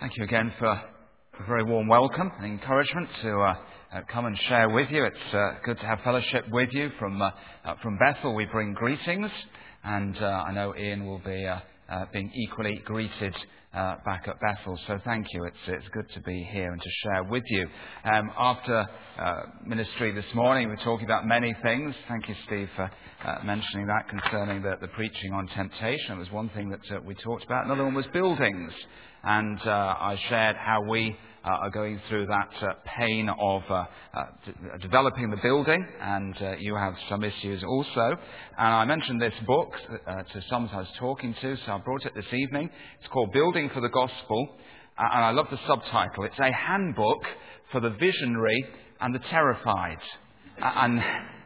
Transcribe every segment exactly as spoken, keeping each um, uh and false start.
Thank you again for a very warm welcome and encouragement to uh, uh, come and share with you. It's uh, good to have fellowship with you from uh, uh, from Bethel. We bring greetings, and uh, I know Ian will be uh, uh, being equally greeted uh, back at Bethel. So thank you. It's it's good to be here and to share with you. Um, after uh, ministry this morning, we were talking about many things. Thank you, Steve, for uh, mentioning that concerning the, the preaching on temptation. It was one thing that uh, we talked about. Another one was buildings. And uh, I shared how we uh, are going through that uh, pain of uh, uh, d- developing the building, and uh, you have some issues also. And I mentioned this book uh, to some I was talking to, so I brought it this evening. It's called Building for the Gospel, uh, and I love the subtitle. It's a handbook for the visionary and the terrified. Uh, and,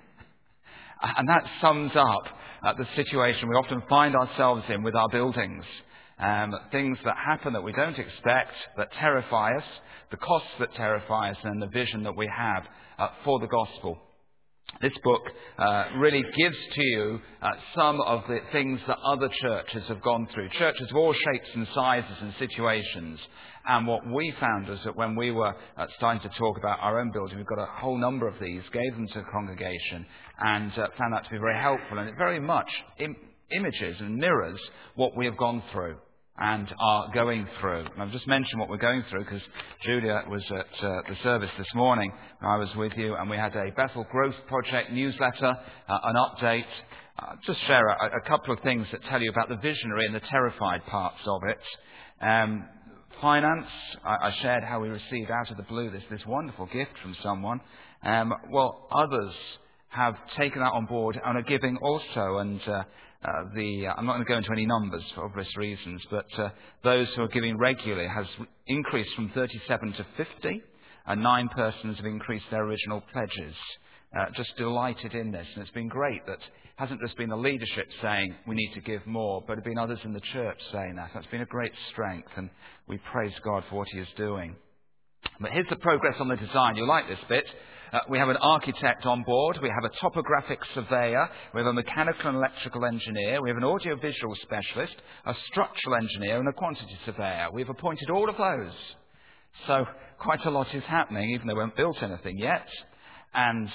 and that sums up uh, the situation we often find ourselves in with our buildings. Um, things that happen that we don't expect, that terrify us, the costs that terrify us, and the vision that we have uh, for the gospel. This book uh, really gives to you uh, some of the things that other churches have gone through, churches of all shapes and sizes and situations. And what we found was that when we were uh, starting to talk about our own building, we've got a whole number of these, gave them to the congregation, and uh, found that to be very helpful. And it very much im- images and mirrors what we have gone through and are going through. And I've just mentioned what we're going through because Julia was at uh, the service this morning. I was with you, and we had a Bethel Growth Project newsletter, uh, an update. Uh, just share a, a couple of things that tell you about the visionary and the terrified parts of it. Um, finance, I, I shared how we received out of the blue this, this wonderful gift from someone. Um, well, others have taken that on board and are giving also, and uh, Uh, the, uh, I'm not going to go into any numbers for obvious reasons, but uh, those who are giving regularly has increased from thirty-seven to fifty, and nine persons have increased their original pledges. Uh, just delighted in this, and it's been great that it hasn't just been the leadership saying we need to give more, but have been others in the church saying that. That's been a great strength, and we praise God for what He is doing. But here's the progress on the design. You'll like this bit. Uh, we have an architect on board. We have a topographic surveyor. We have a mechanical and electrical engineer. We have an audiovisual specialist, a structural engineer, and a quantity surveyor. We've appointed all of those. So quite a lot is happening, even though we haven't built anything yet. And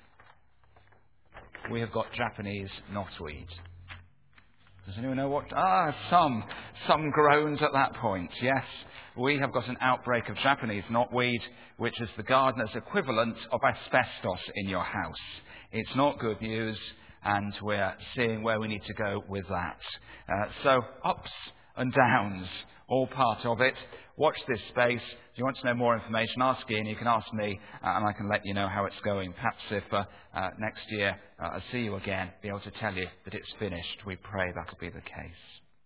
we have got Japanese knotweed. Does anyone know what? Ah, some. Some groans at that point. Yes, we have got an outbreak of Japanese knotweed, which is the gardener's equivalent of asbestos in your house. It's not good news, and we're seeing where we need to go with that. Uh, so, ups and downs, all part of it. Watch this space. If you want to know more information, ask Ian. You can ask me, uh, and I can let you know how it's going. Perhaps if uh, uh, next year uh, I see you again, be able to tell you that it's finished. We pray that'll be the case.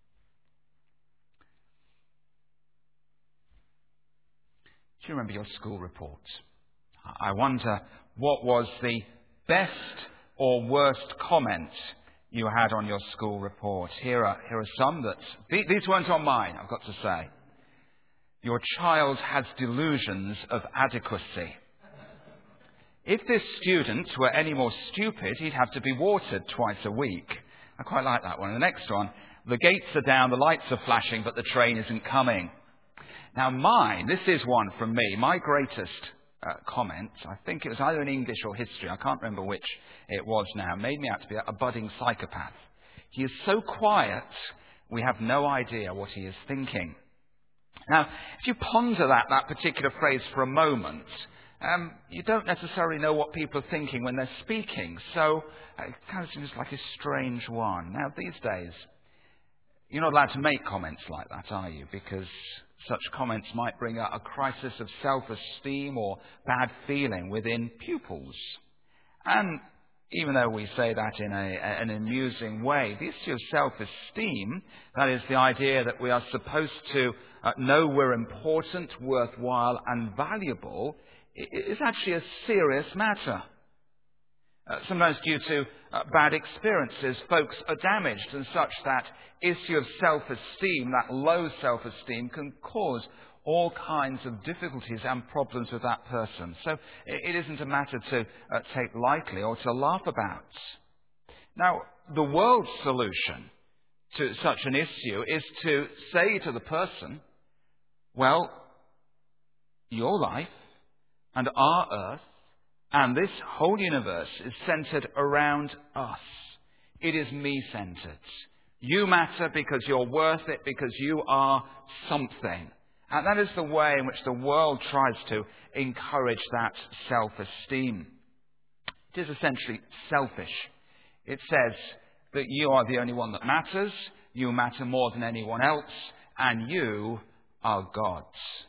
Do you remember your school report? I wonder what was the best or worst comment you had on your school report. Here are, here are some that... These weren't on mine, I've got to say. Your child has delusions of adequacy. If this student were any more stupid, he'd have to be watered twice a week. I quite like that one. And the next one, the gates are down, the lights are flashing, but the train isn't coming. Now mine, this is one from me, my greatest uh, comment, I think it was either in English or history, I can't remember which it was now, made me out to be a budding psychopath. He is so quiet, we have no idea what he is thinking. Now, if you ponder that, that particular phrase for a moment, um, you don't necessarily know what people are thinking when they're speaking, so uh, it kind of seems like a strange one. Now, these days, you're not allowed to make comments like that, are you? Because such comments might bring a, a crisis of self-esteem or bad feeling within pupils. And even though we say that in a, an amusing way, the issue of self-esteem, that is the idea that we are supposed to uh, know we're important, worthwhile and valuable, is actually a serious matter. Uh, sometimes due to uh, bad experiences, folks are damaged, and such that issue of self-esteem, that low self-esteem, can cause all kinds of difficulties and problems with that person. So it isn't a matter to uh, take lightly or to laugh about. Now, the world's solution to such an issue is to say to the person, well, your life and our earth and this whole universe is centered around us. It is me-centered. You matter because you're worth it, because you are something. And that is the way in which the world tries to encourage that self-esteem. It is essentially selfish. It says that you are the only one that matters, you matter more than anyone else, and you are God's.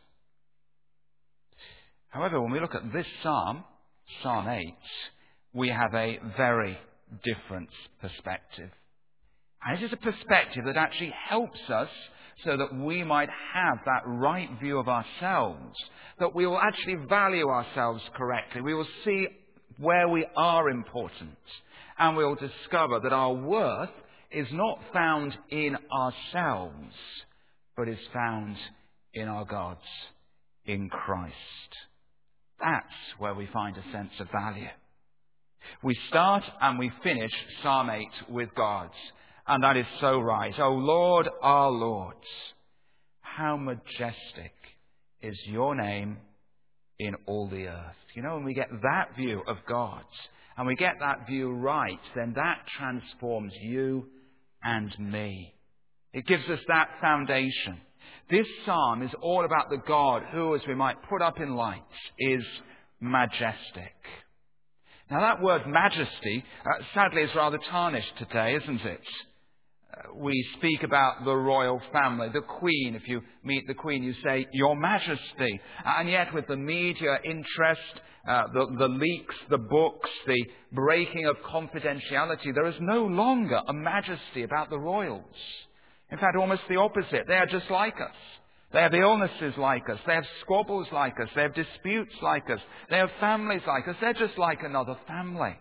However, when we look at this psalm, Psalm eight, we have a very different perspective. And it is a perspective that actually helps us so that we might have that right view of ourselves, that we will actually value ourselves correctly. We will see where we are important, and we will discover that our worth is not found in ourselves, but is found in our God, in Christ. That's where we find a sense of value. We start and we finish Psalm eight with God. And that is so right. O Lord, our Lord, how majestic is your name in all the earth. You know, when we get that view of God, and we get that view right, then that transforms you and me. It gives us that foundation. This psalm is all about the God who, as we might put up in lights, is majestic. Now that word majesty, uh, sadly, is rather tarnished today, isn't it? Uh, we speak about the royal family, the Queen. If you meet the Queen, you say, Your Majesty. And yet with the media interest, uh, the, the leaks, the books, the breaking of confidentiality, there is no longer a majesty about the royals. In fact, almost the opposite. They are just like us. They have illnesses like us. They have squabbles like us. They have disputes like us. They have families like us. They're just like another family.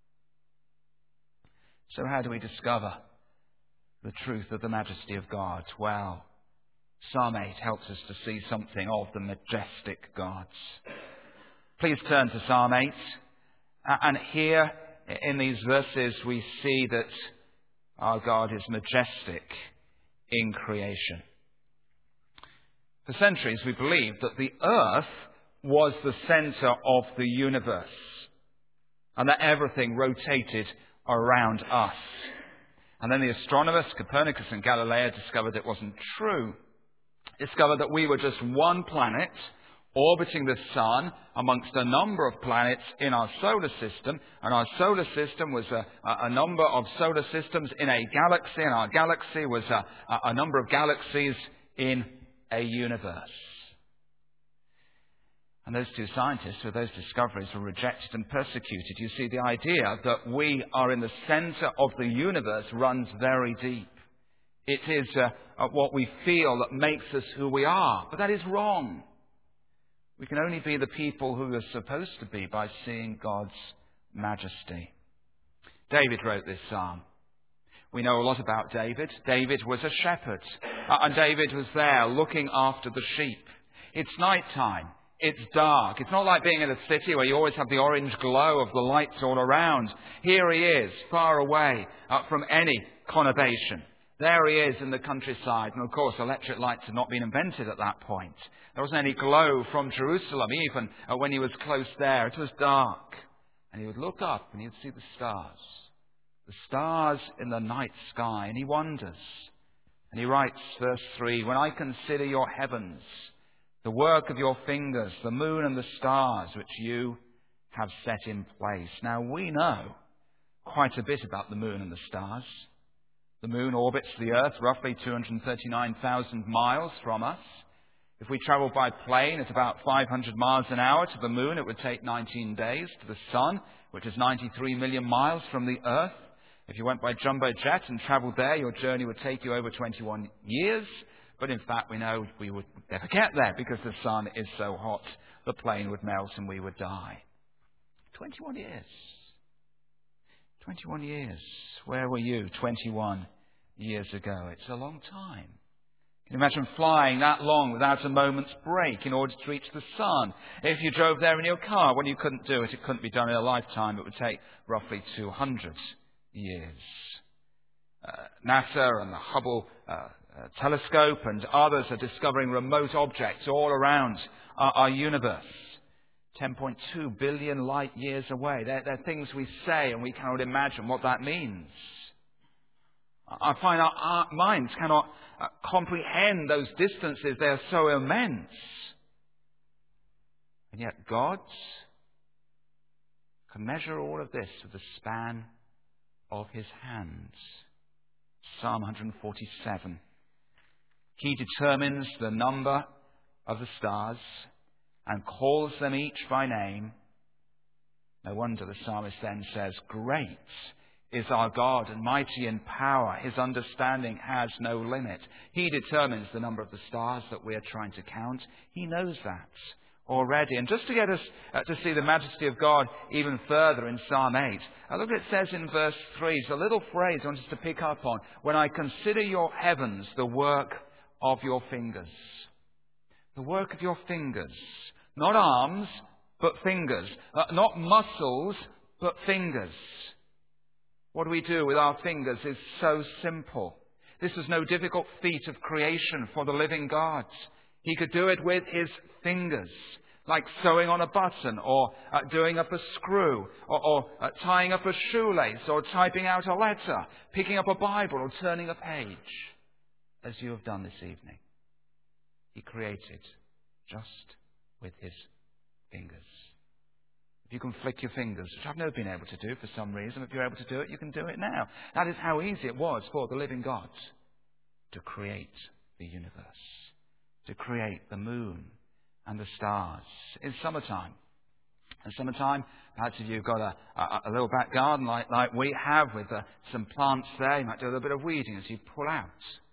So how do we discover the truth of the majesty of God? Well, Psalm eight helps us to see something of the majestic God. Please turn to Psalm eight. And here in these verses we see that our God is majestic in creation. For centuries we believed that the earth was the center of the universe and that everything rotated around us. And then the astronomers, Copernicus and Galileo, discovered it wasn't true. Discovered that we were just one planet orbiting the sun amongst a number of planets in our solar system, and our solar system was a, a number of solar systems in a galaxy, and our galaxy was a, a number of galaxies in a universe. And those two scientists, with those discoveries, were rejected and persecuted. You see, the idea that we are in the center of the universe runs very deep. It is uh, uh, what we feel that makes us who we are. But that is wrong. We can only be the people who we're supposed to be by seeing God's majesty. David wrote this psalm. We know a lot about David. David was a shepherd. Uh, and David was there looking after the sheep. It's night time. It's dark. It's not like being in a city where you always have the orange glow of the lights all around. Here he is, far away uh, from any conurbation. There he is in the countryside. And of course, electric lights had not been invented at that point. There wasn't any glow from Jerusalem, even uh, when he was close there. It was dark. And he would look up and he would see the stars. The stars in the night sky. And he wonders. And he writes, verse three, when I consider your heavens, the work of your fingers, the moon and the stars which you have set in place. Now we know quite a bit about the moon and the stars. The moon orbits the earth roughly two hundred thirty-nine thousand miles from us. If we travel by plane at about five hundred miles an hour to the moon, it would take nineteen days. To the sun, which is ninety-three million miles from the earth. If you went by jumbo jet and travelled there, your journey would take you over twenty-one years. But in fact, we know we would never get there because the sun is so hot, the plane would melt and we would die. twenty-one years. twenty-one years. Where were you twenty-one years ago? It's a long time. Can you imagine flying that long without a moment's break in order to reach the sun? If you drove there in your car, well, you couldn't do it. It couldn't be done in a lifetime. It would take roughly two hundred years. Uh, NASA and the Hubble uh, uh, telescope, and others are discovering remote objects all around our, our universe. ten point two billion light years away. They're, they're things we say and we cannot imagine what that means. I find our, our minds cannot uh, comprehend those distances. They are so immense. And yet God can measure all of this with the span of his hands. Psalm one forty-seven. He determines the number of the stars and calls them each by name. No wonder the psalmist then says, "Great is our God and mighty in power. His understanding has no limit." He determines the number of the stars that we are trying to count. He knows that already. And just to get us uh, to see the majesty of God even further in Psalm eight, uh, look what it says in verse three. It's a little phrase I want us to pick up on. "When I consider your heavens, the work of your fingers." The work of your fingers. Not arms, but fingers. Uh, not muscles, but fingers. What do we do with our fingers is so simple. This is no difficult feat of creation for the living God. He could do it with his fingers, like sewing on a button, or uh, doing up a screw, or, or uh, tying up a shoelace, or typing out a letter, picking up a Bible, or turning a page, as you have done this evening. He created just with his fingers. If you can flick your fingers, which I've never been able to do for some reason, if you're able to do it, you can do it now. That is how easy it was for the living God to create the universe, to create the moon and the stars. In summertime, in summertime, perhaps if you've got a, a, a little back garden like, like we have with uh, some plants there, you might do a little bit of weeding as you pull out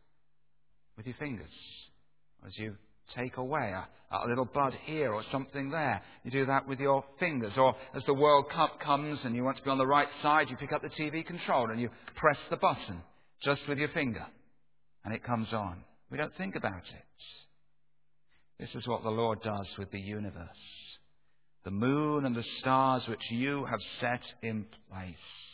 with your fingers, as you take away a, a little bud here or something there. You do that with your fingers. Or as the World Cup comes and you want to be on the right side, you pick up the T V control and you press the button just with your finger. And it comes on. We don't think about it. This is what the Lord does with the universe. The moon and the stars which you have set in place.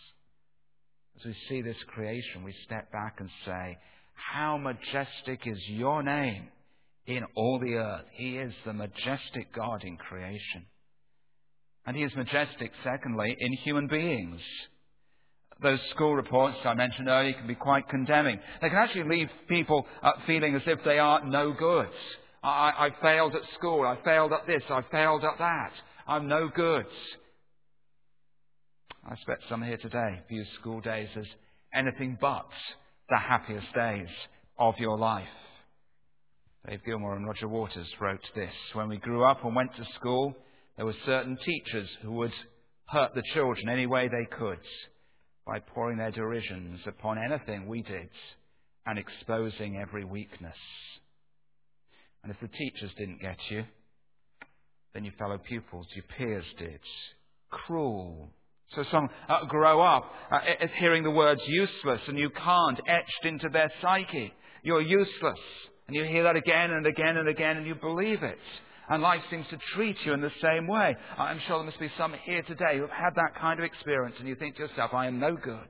As we see this creation, we step back and say, how majestic is your name in all the earth. He is the majestic God in creation. And he is majestic, secondly, in human beings. Those school reports I mentioned earlier can be quite condemning. They can actually leave people uh, feeling as if they are no good. I, I failed at school. I failed at this. I failed at that. I'm no good. I expect some here today view school days as anything but the happiest days of your life. Dave Gilmore and Roger Waters wrote this. When we grew up and went to school, there were certain teachers who would hurt the children any way they could by pouring their derisions upon anything we did and exposing every weakness. And if the teachers didn't get you, then your fellow pupils, your peers did. Cruel. So some uh, grow up uh, hearing the words useless and you can't etched into their psyche. You're useless. And you hear that again and again and again and you believe it. And life seems to treat you in the same way. I'm sure there must be some here today who have had that kind of experience and you think to yourself, I am no good.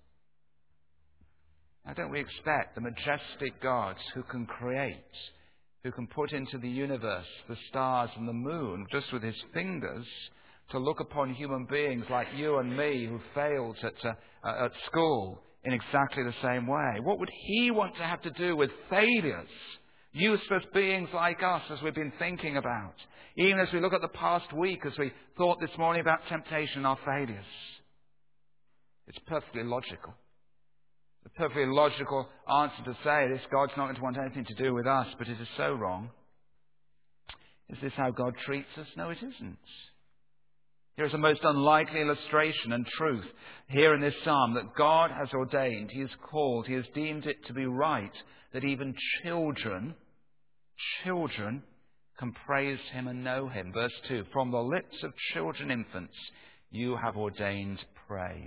Now don't we expect the majestic God who can create, who can put into the universe the stars and the moon just with his fingers, to look upon human beings like you and me who failed at, uh, at school in exactly the same way? What would he want to have to do with failures, useless beings like us, as we've been thinking about? Even as we look at the past week, as we thought this morning about temptation and our failures. It's perfectly logical. The perfectly logical answer to say this, God's not going to want anything to do with us, but it is so wrong. Is this how God treats us? No, it isn't. Here is a most unlikely illustration and truth here in this psalm that God has ordained, he has called, he has deemed it to be right that even children, children can praise him and know him. Verse two, from the lips of children, infants, you have ordained praise.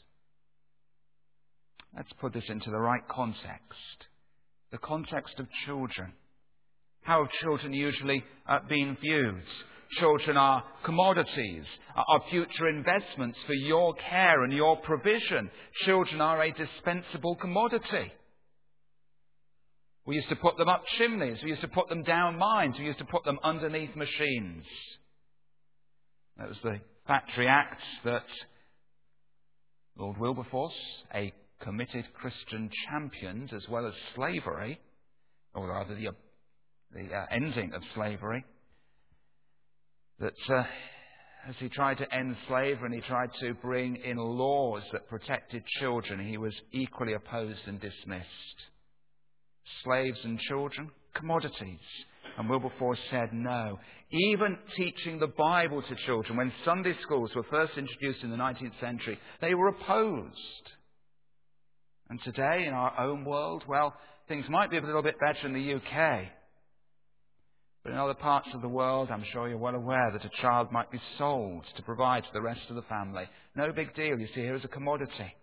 Let's put this into the right context. The context of children. How have children usually uh, been viewed? Children are commodities, are future investments for your care and your provision. Children are a dispensable commodity. We used to put them up chimneys. We used to put them down mines. We used to put them underneath machines. That was the Factory Act that Lord Wilberforce, a committed Christian, championed as well as slavery, or rather the, the uh, ending of slavery, that uh, as he tried to end slavery and he tried to bring in laws that protected children, he was equally opposed and dismissed. Slaves and children, commodities. And Wilberforce said no. Even teaching the Bible to children, when Sunday schools were first introduced in the nineteenth century, they were opposed. And today, in our own world, well, things might be a little bit better in the U K. But in other parts of the world, I'm sure you're well aware that a child might be sold to provide for the rest of the family. No big deal. You see, here is a commodity.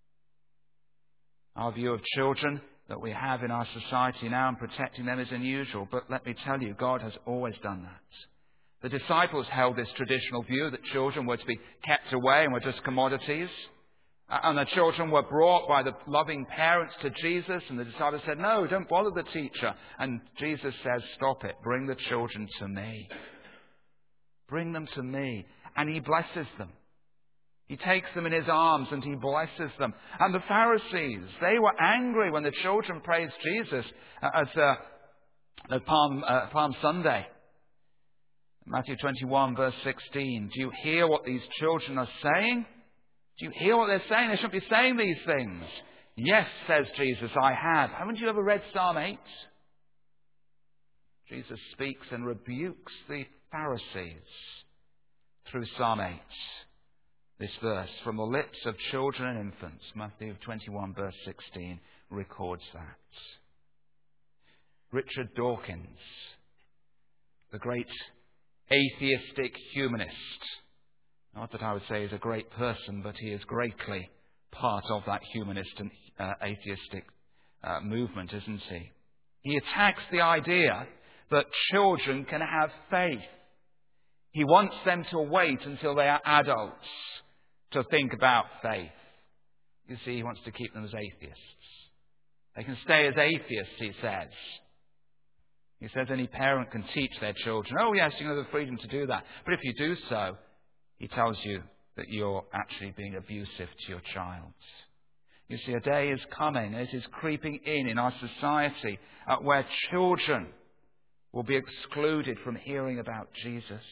Our view of children that we have in our society now and protecting them is unusual. But let me tell you, God has always done that. The disciples held this traditional view that children were to be kept away and were just commodities. And the children were brought by the loving parents to Jesus, and the disciples said, no, don't bother the teacher. And Jesus says, stop it, bring the children to me. Bring them to me. And he blesses them. He takes them in his arms and he blesses them. And the Pharisees, they were angry when the children praised Jesus at uh, uh, Palm, uh, Palm Sunday. Matthew twenty-one, verse sixteen. Do you hear what these children are saying? Do you hear what they're saying? They shouldn't be saying these things. Yes, says Jesus, I have. Haven't you ever read Psalm eight? Jesus speaks and rebukes the Pharisees through Psalm eight. This verse, from the lips of children and infants, Matthew twenty-one, verse sixteen, records that. Richard Dawkins, the great atheistic humanist, not that I would say he's a great person, but he is greatly part of that humanist and uh, atheistic uh, movement, isn't he? He attacks the idea that children can have faith. He wants them to wait until they are adults to think about faith. You see, he wants to keep them as atheists. They can stay as atheists, he says. He says any parent can teach their children, oh yes, you have the freedom to do that. But if you do so, he tells you that you're actually being abusive to your child. You see, a day is coming, it is creeping in in our society, uh, where children will be excluded from hearing about Jesus.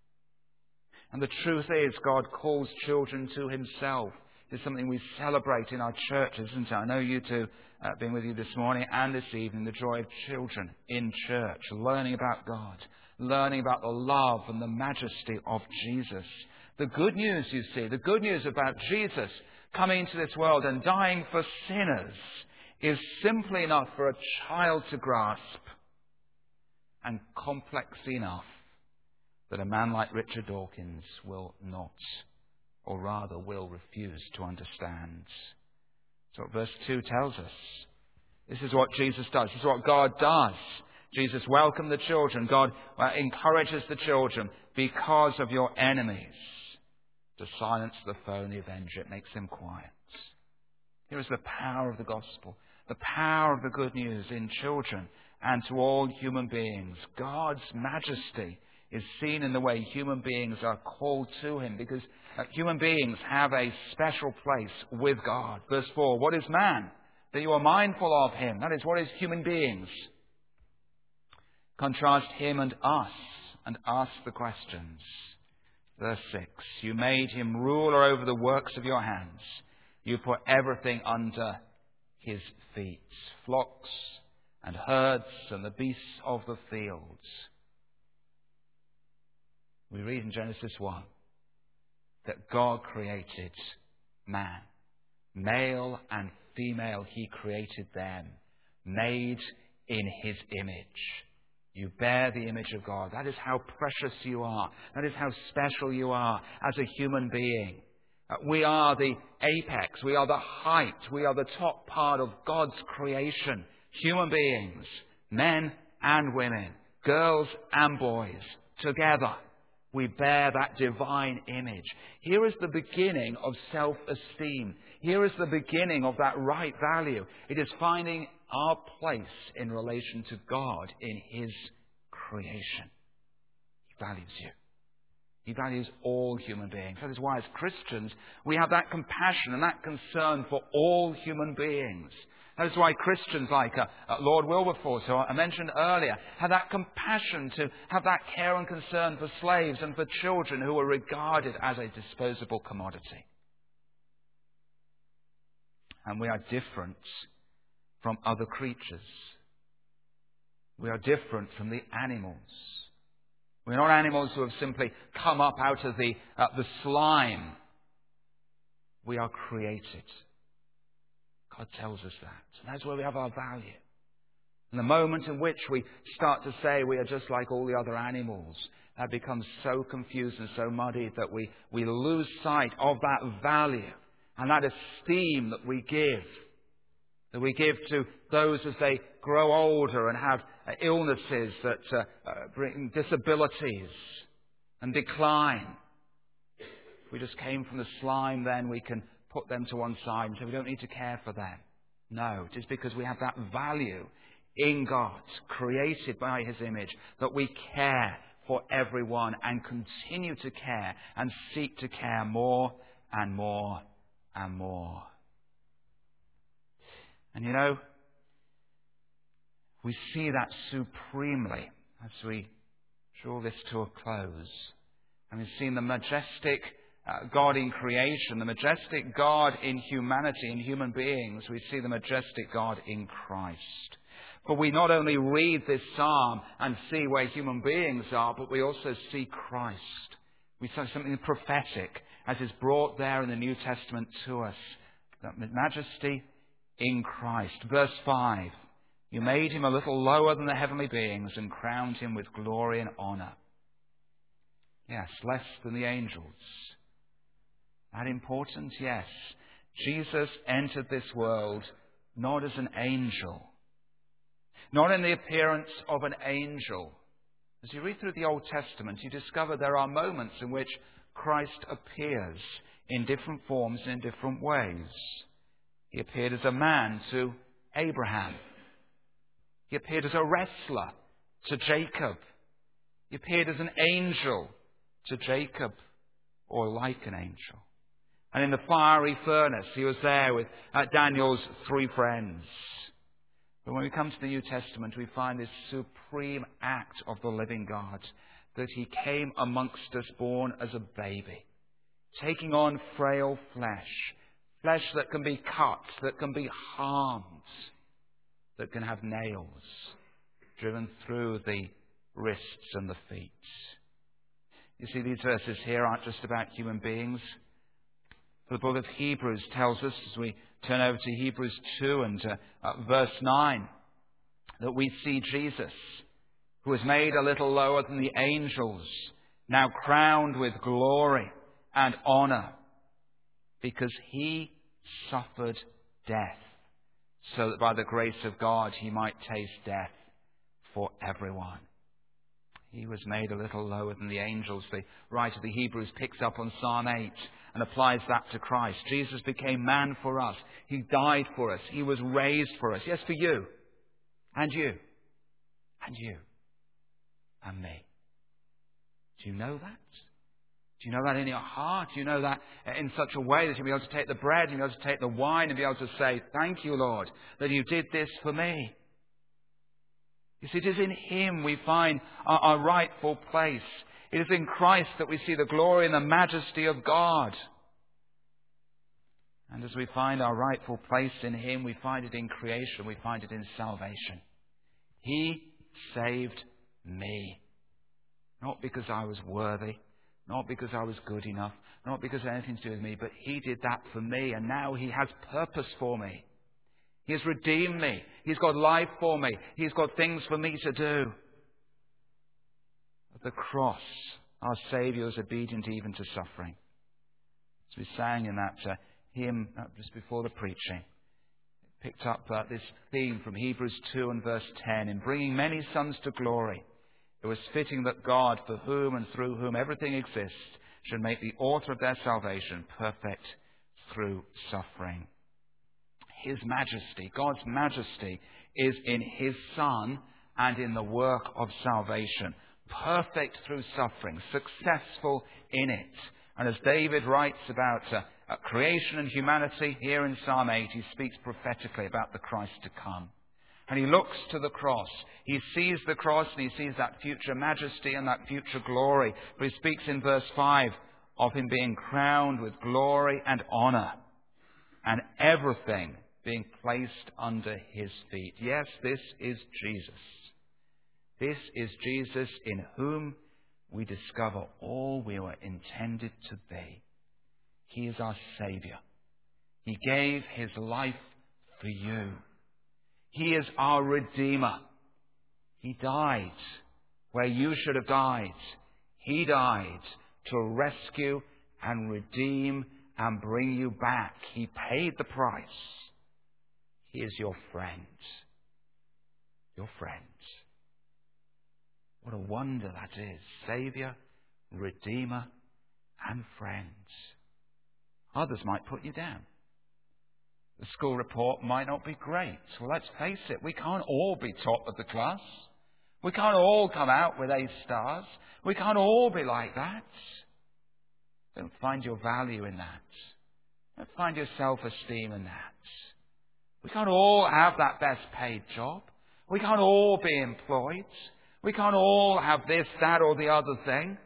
And the truth is, God calls children to himself. It's something we celebrate in our churches, isn't it? I know you two, uh, being with you this morning and this evening, the joy of children in church, learning about God, learning about the love and the majesty of Jesus. The good news, you see, the good news about Jesus coming into this world and dying for sinners is simply enough for a child to grasp, and complex enough that a man like Richard Dawkins will not, or rather will refuse to understand. So what verse two tells us. This is what Jesus does. This is what God does. Jesus welcomed the children. God uh, encourages the children because of your enemies. To silence the foe and the avenger, it makes them quiet. Here is the power of the gospel, the power of the good news in children and to all human beings. God's majesty is seen in the way human beings are called to him, because uh, human beings have a special place with God. Verse four, what is man that you are mindful of him? That is, what is human beings? Contrast him and us and ask the questions. Verse six, you made him ruler over the works of your hands. You put everything under his feet, flocks and herds and the beasts of the fields. We read in Genesis one that God created man. Male and female, he created them, made in his image. You bear the image of God. That is how precious you are. That is how special you are as a human being. We are the apex. We are the height. We are the top part of God's creation. Human beings, men and women, girls and boys, together. We bear that divine image. Here is the beginning of self-esteem. Here is the beginning of that right value. It is finding our place in relation to God in his creation. He values you. He values all human beings. That is why as Christians we have that compassion and that concern for all human beings. That is why Christians like uh, uh, Lord Wilberforce, who I mentioned earlier, have that compassion to have that care and concern for slaves and for children who are regarded as a disposable commodity. And we are different from other creatures. We are different from the animals. We're not animals who have simply come up out of the, uh, the slime. We are created. God tells us that. And that's where we have our value. And the moment in which we start to say we are just like all the other animals, that becomes so confused and so muddied that we, we lose sight of that value and that esteem that we give. That we give to those as they grow older and have uh, illnesses that uh, uh, bring disabilities and decline. If we just came from the slime, then we can put them to one side and say we don't need to care for them. No, it is because we have that value in God, created by his image, that we care for everyone and continue to care and seek to care more and more and more. And you know, we see that supremely as we draw this to a close. And we've seen the majestic uh, God in creation, the majestic God in humanity, in human beings. We see the majestic God in Christ. For we not only read this psalm and see where human beings are, but we also see Christ. We see something prophetic as is brought there in the New Testament to us. That majesty in Christ. Verse five, you made him a little lower than the heavenly beings and crowned him with glory and honor. Yes, less than the angels. That important? Yes. Jesus entered this world not as an angel, not in the appearance of an angel. As you read through the Old Testament, you discover there are moments in which Christ appears in different forms and in different ways. He appeared as a man to Abraham. He appeared as a wrestler to Jacob. He appeared as an angel to Jacob, or like an angel. And in the fiery furnace, he was there with uh, Daniel's three friends. But when we come to the New Testament, we find this supreme act of the living God, that he came amongst us born as a baby, taking on frail flesh, flesh that can be cut, that can be harmed, that can have nails driven through the wrists and the feet. You see, these verses here aren't just about human beings. The book of Hebrews tells us, as we turn over to Hebrews two and uh, uh, verse nine, that we see Jesus, who was made a little lower than the angels, now crowned with glory and honor, because he suffered death, so that by the grace of God he might taste death for everyone. He was made a little lower than the angels. The writer of the Hebrews picks up on Psalm eight and applies that to Christ. Jesus became man for us. He died for us. He was raised for us. Yes, for you. And you. And you. And me. Do you know that? Do you know that in your heart? Do you know that in such a way that you'll be able to take the bread, and you'll be able to take the wine and be able to say, thank you, Lord, that you did this for me. You see, it is in him we find our, our rightful place. It is in Christ that we see the glory and the majesty of God. And as we find our rightful place in him, we find it in creation, we find it in salvation. He saved me. Not because I was worthy, not because I was good enough, not because it had anything to do with me, but he did that for me, and now he has purpose for me. He has redeemed me. He's got life for me. He's got things for me to do. At the cross, our Saviour was obedient even to suffering. As we sang in that uh, hymn uh, just before the preaching, it picked up uh, this theme from Hebrews two and verse ten. In bringing many sons to glory, it was fitting that God, for whom and through whom everything exists, should make the author of their salvation perfect through suffering. his majesty. God's majesty is in his Son and in the work of salvation. Perfect through suffering, successful in it. And as David writes about uh, uh, creation and humanity here in Psalm eight, he speaks prophetically about the Christ to come. And he looks to the cross. He sees the cross and he sees that future majesty and that future glory. But he speaks in verse five of him being crowned with glory and honor and everything being placed under his feet. Yes, this is Jesus. This is Jesus in whom we discover all we were intended to be. He is our Saviour. He gave his life for you. He is our Redeemer. He died where you should have died. He died to rescue and redeem and bring you back. He paid the price. He is your friend. Your friend. What a wonder that is. Saviour, Redeemer, and friend. Others might put you down. The school report might not be great. Well, let's face it, we can't all be top of the class. We can't all come out with A stars. We can't all be like that. Don't find your value in that. Don't find your self-esteem in that. We can't all have that best paid job. We can't all be employed. We can't all have this, that, or the other thing.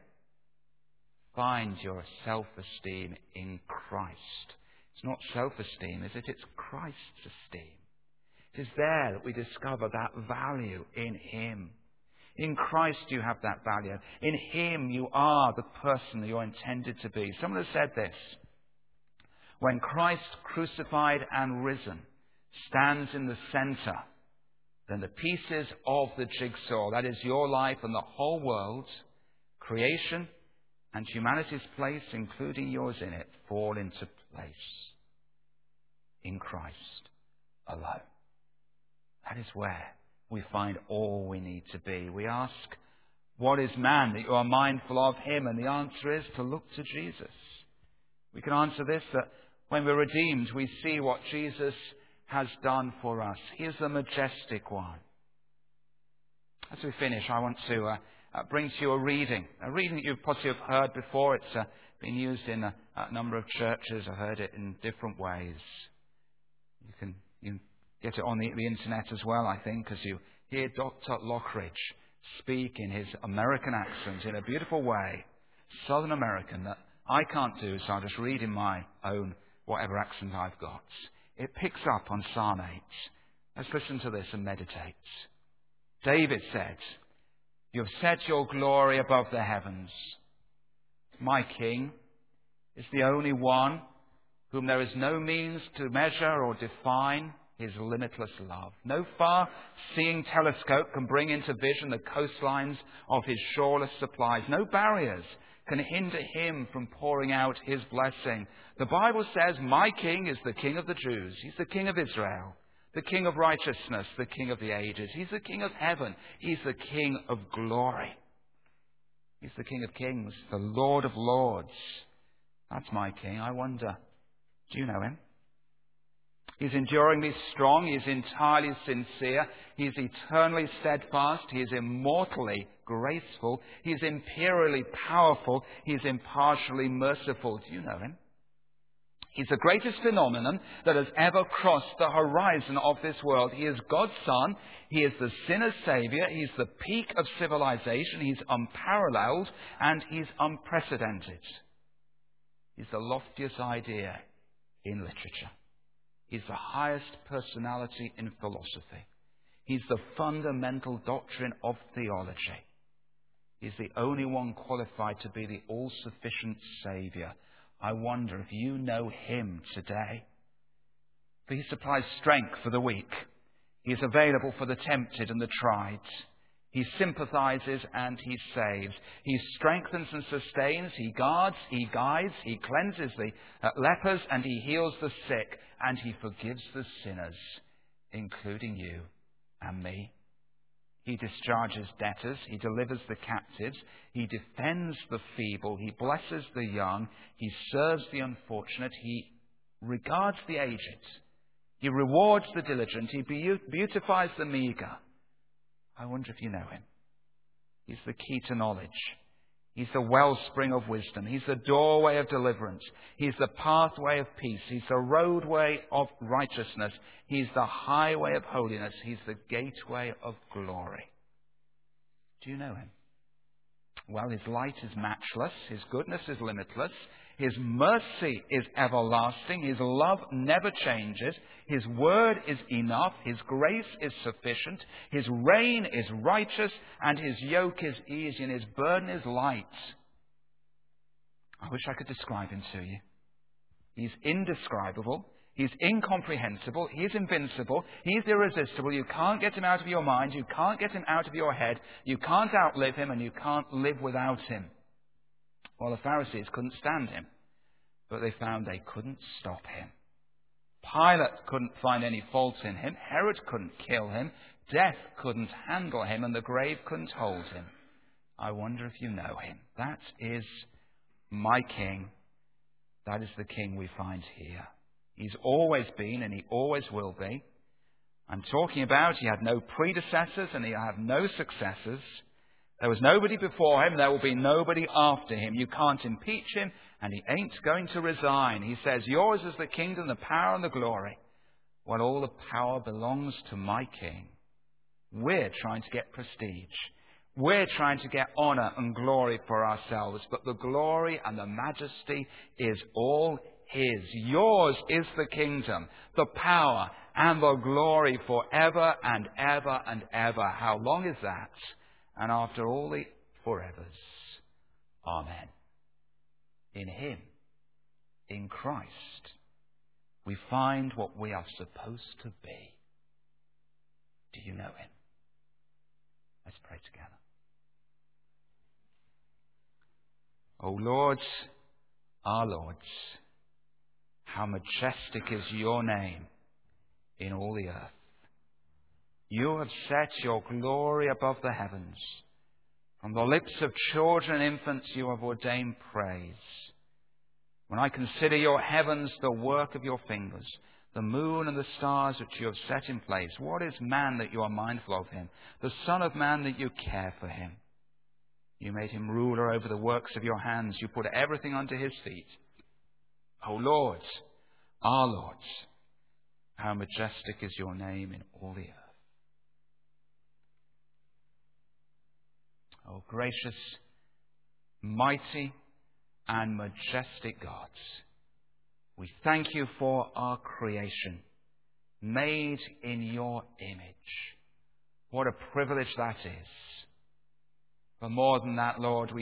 Find your self-esteem in Christ. It's not self-esteem, is it? It's Christ's esteem. It is there that we discover that value in him. In Christ you have that value. In him you are the person that you're intended to be. Someone has said this. When Christ crucified and risen stands in the center, then the pieces of the jigsaw, that is your life and the whole world, creation and humanity's place, including yours in it, fall into place in Christ alone. That is where we find all we need to be. We ask, what is man that you are mindful of him? And the answer is to look to Jesus. We can answer this, that when we're redeemed, we see what Jesus has done for us. He is the majestic one. As we finish, I want to uh, uh, bring to you a reading. A reading that you've possibly have heard before. It's uh, been used in a, a number of churches. I've heard it in different ways. You can, you can get it on the, the internet as well, I think, as you hear Doctor Lockridge speak in his American accent in a beautiful way, Southern American, that I can't do, so I'll just read in my own, whatever accent I've got. It picks up on Psalm eight. Let's listen to this and meditate. David said, "You have set your glory above the heavens. My King is the only one whom there is no means to measure or define his limitless love. No far-seeing telescope can bring into vision the coastlines of his shoreless supplies. No barriers can hinder him from pouring out his blessing. The Bible says, my King is the King of the Jews. He's the King of Israel, the King of righteousness, the King of the ages. He's the King of heaven. He's the King of glory. He's the King of kings, the Lord of lords. That's my King. I wonder, do you know him? He's enduringly strong. He's entirely sincere. He's eternally steadfast. He is immortally graceful. He's imperially powerful. He's impartially merciful. Do you know him? He's the greatest phenomenon that has ever crossed the horizon of this world. He is God's Son. He is the sinner's Saviour. He's the peak of civilization. He's unparalleled and he's unprecedented. He's the loftiest idea in literature. He's the highest personality in philosophy. He's the fundamental doctrine of theology. He's the only one qualified to be the all-sufficient Saviour. I wonder if you know him today. For he supplies strength for the weak. He is available for the tempted and the tried. He sympathizes and he saves. He strengthens and sustains. He guards, he guides, he cleanses the uh, lepers and he heals the sick. And he forgives the sinners, including you and me. He discharges debtors. He delivers the captives. He defends the feeble. He blesses the young. He serves the unfortunate. He regards the aged. He rewards the diligent. He beautifies the meager. I wonder if you know him. He's the key to knowledge. He's the wellspring of wisdom. He's the doorway of deliverance. He's the pathway of peace. He's the roadway of righteousness. He's the highway of holiness. He's the gateway of glory. Do you know him? Well, his light is matchless. His goodness is limitless. His mercy is everlasting. His love never changes. His word is enough. His grace is sufficient. His reign is righteous. And his yoke is easy and his burden is light. I wish I could describe him to you. He's indescribable. He's incomprehensible. He's invincible. He's irresistible. You can't get him out of your mind. You can't get him out of your head. You can't outlive him, and you can't live without him. Well, the Pharisees couldn't stand him, but they found they couldn't stop him. Pilate couldn't find any fault in him. Herod couldn't kill him. Death couldn't handle him, and the grave couldn't hold him. I wonder if you know him. That is my King. That is the King we find here. He's always been and he always will be. I'm talking about he had no predecessors and he had no successors. There was nobody before him. There will be nobody after him. You can't impeach him and he ain't going to resign. He says, yours is the kingdom, the power and the glory. Well, all the power belongs to my King. We're trying to get prestige. We're trying to get honor and glory for ourselves. But the glory and the majesty is all his. Yours is the kingdom, the power and the glory forever and ever and ever. How long is that? And after all the forevers. Amen. In him, in Christ, we find what we are supposed to be. Do you know him? Let's pray together. O Lord, our Lord, how majestic is your name in all the earth. You have set your glory above the heavens. From the lips of children and infants you have ordained praise. When I consider your heavens, the work of your fingers, the moon and the stars which you have set in place, what is man that you are mindful of him? The Son of Man that you care for him? You made him ruler over the works of your hands. You put everything under his feet. O Lord, our Lord, how majestic is your name in all the earth. O gracious, mighty, and majestic God, we thank you for our creation, made in your image. What a privilege that is. But more than that, Lord, we